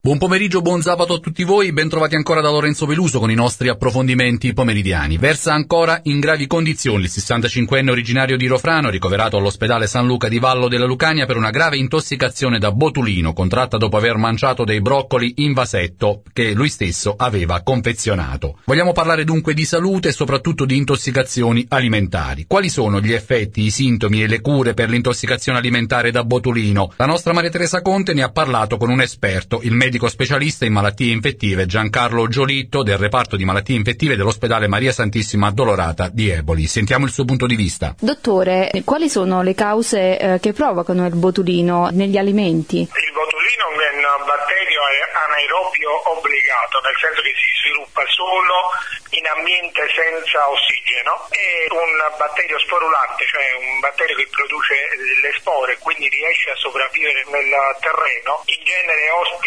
Buon pomeriggio, buon sabato a tutti voi, ben trovati ancora da Lorenzo Peluso con i nostri approfondimenti pomeridiani. Versa ancora in gravi condizioni il 65enne originario di Rofrano, ricoverato all'ospedale San Luca di Vallo della Lucania per una grave intossicazione da botulino, contratta dopo aver mangiato dei broccoli in vasetto che lui stesso aveva confezionato. Vogliamo parlare dunque di salute e soprattutto di intossicazioni alimentari. Quali sono gli effetti, i sintomi e le cure per l'intossicazione alimentare da botulino? La nostra Maria Teresa Conte ne ha parlato con un esperto, il medico specialista in malattie infettive Giancarlo Giolitto del reparto di malattie infettive dell'ospedale Maria Santissima Addolorata di Eboli. Sentiamo il suo punto di vista. Dottore, quali sono le cause che provocano il botulino negli alimenti? Il botulino è un batterio anaerobio obbligato, nel senso che si sviluppa solo in ambiente senza ossigeno. È un batterio sporulante, cioè un batterio che produce le spore, quindi riesce a sopravvivere nel terreno. In genere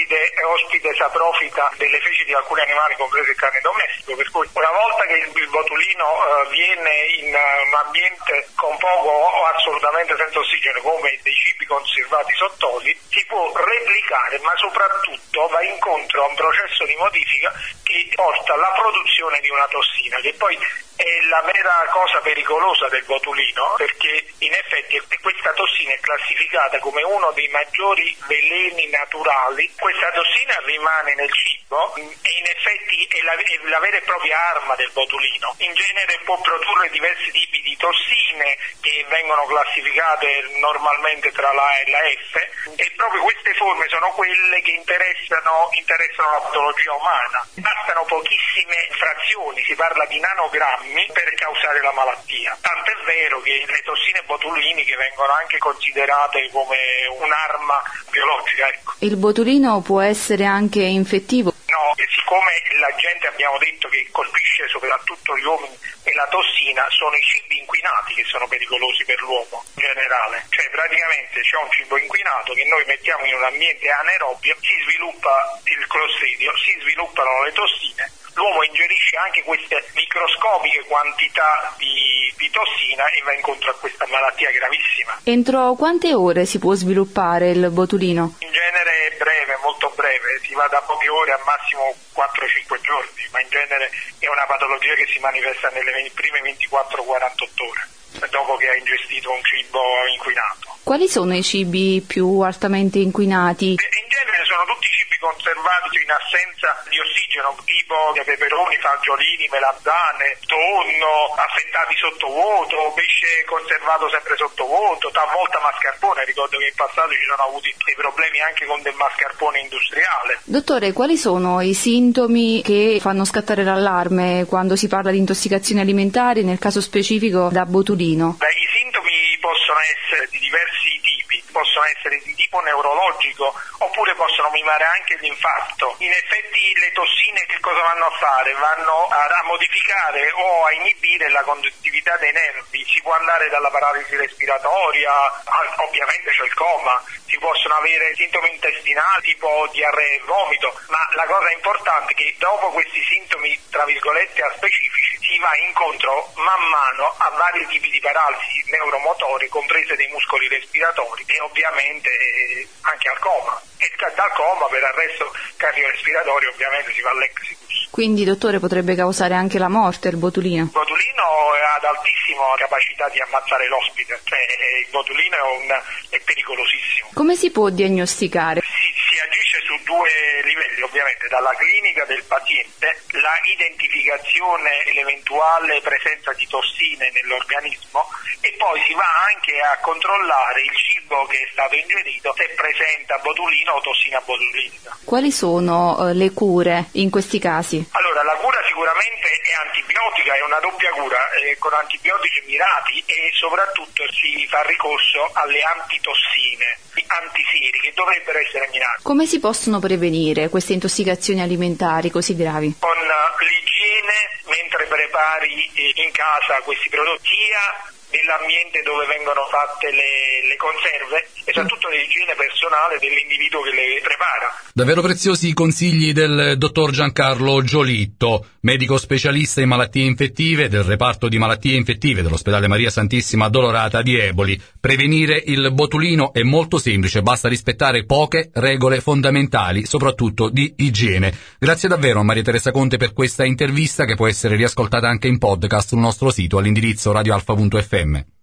ospite saprofita delle feci di alcuni animali, compreso il cane domestico, per cui una volta che il botulino viene in un ambiente con poco o assolutamente senza ossigeno, come dei cibi conservati sott'oli, si può replicare, ma soprattutto va incontro a un processo di modifica che porta alla produzione di una tossina, che poi è la vera cosa pericolosa del botulino, perché in effetti questa tossina è classificata come uno dei maggiori veleni naturali. Questa tossina rimane nel cibo e in effetti è la vera e propria arma del botulino. In genere può produrre diversi tipi di tossine che vengono classificate normalmente tra la A e la F, e proprio queste forme sono quelle che interessano la patologia umana. Bastano pochissime frazioni, si parla di nanogrammi, per causare la malattia. Tant'è vero che le tossine botuliniche vengono anche considerate come un'arma biologica. Ecco. Il botulino può essere anche infettivo? No, siccome la gente, abbiamo detto, che colpisce soprattutto gli uomini, e la tossina sono i cibi inquinati che sono pericolosi per l'uomo in generale. Cioè praticamente c'è un cibo inquinato che noi mettiamo in un ambiente anaerobio, si sviluppa il clostridio, si sviluppano le tossine, l'uomo ingerisce anche queste microscopiche quantità di tossina e va incontro a questa malattia gravissima. Entro quante ore si può sviluppare il botulino? In genere è breve, molto breve, si va da poche ore a massimo 4-5 giorni, ma in genere è una patologia che si manifesta nelle prime 24-48 ore, dopo che ha ingestito un cibo inquinato. Quali sono i cibi più altamente inquinati? In genere sono tutti cibi conservati in assenza di ossigeno, tipo peperoni, fagiolini, melanzane, tonno, affettati sottovuoto, pesce conservato sempre sottovuoto, talvolta mascarpone. Ricordo che in passato ci sono avuti dei problemi anche con del mascarpone industriale. Dottore, quali sono i sintomi che fanno scattare l'allarme quando si parla di intossicazioni alimentari, nel caso specifico da botulino? I sintomi possono essere di diversi tipi, possono essere di tipo neurologico oppure possono mimare anche l'infarto. In effetti le tossine che cosa vanno a fare? Vanno a modificare o a inibire la conduttività dei nervi. Si può andare dalla paralisi respiratoria, ovviamente c'è il coma, si possono avere sintomi intestinali tipo diarrea e vomito, ma la cosa importante è che dopo questi sintomi tra virgolette aspecifici si va incontro man mano a vari tipi di paralisi neuromotori, comprese dei muscoli respiratori, e ovviamente anche al coma. E dal coma per arresto cardiorespiratorio ovviamente si va all'exitus. Quindi, dottore, potrebbe causare anche la morte il botulino? Il botulino ha ad altissima capacità di ammazzare l'ospite, cioè il botulino è pericolosissimo. Come si può diagnosticare? Si agisce su due livelli, ovviamente, dalla clinica del paziente, la identificazione e l'eventuale presenza di tossine nell'organismo, e poi si va anche a controllare il cibo che è stato ingerito se presenta botulino o tossina botulinica. Quali sono le cure in questi casi? Allora, la cura sicuramente è antibiotica, è una doppia cura, con antibiotici mirati, e soprattutto si fa ricorso alle antitossine, antisiri, che dovrebbero essere mirati. Come si possono prevenire queste intossicazioni alimentari così gravi? Con l'igiene mentre prepari in casa questi prodotti, sia dell'ambiente dove vengono fatte le conserve e soprattutto dell'igiene personale dell'individuo che le prepara. Davvero preziosi i consigli del dottor Giancarlo Giolitto, medico specialista in malattie infettive del reparto di malattie infettive dell'ospedale Maria Santissima Addolorata di Eboli. Prevenire il botulino è molto semplice, basta rispettare poche regole fondamentali, soprattutto di igiene. Grazie davvero a Maria Teresa Conte per questa intervista che può essere riascoltata anche in podcast sul nostro sito all'indirizzo radioalfa.fm.